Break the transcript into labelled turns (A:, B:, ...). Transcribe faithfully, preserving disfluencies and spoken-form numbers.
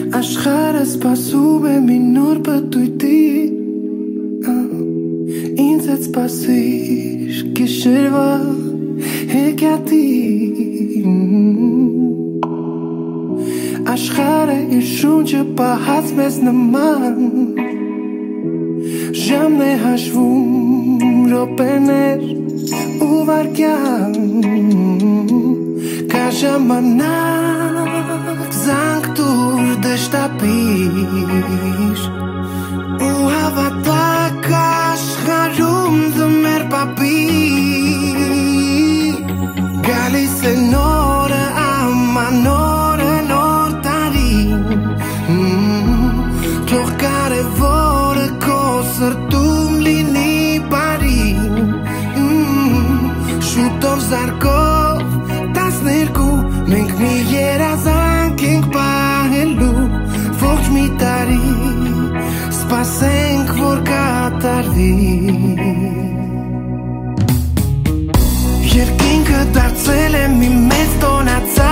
A: Աշխարհս սպասում է մի նոր պտույտի Ինձ հետ սպասիր գիշերվա հեքիաթի Աշխարհը իր շունչը պահած մեզ նման Ժամն է հաշվում րոպեներ ու վայրկյան Կա ժամանակ զանգ տուր դժտապիր ու հավատակ աշխարհում ձմեր պապիր Գալիս է նորը աման նորը նոր տարի Թող կարևորը քո սրտում լինի բարի Շուտով զարկով տասներկու Մենք մի երազանք ենք պահելու Ողջ մի տարի Սպասենք, որ կատարվի Երկինքը դարձել է մի մեծ տոնացա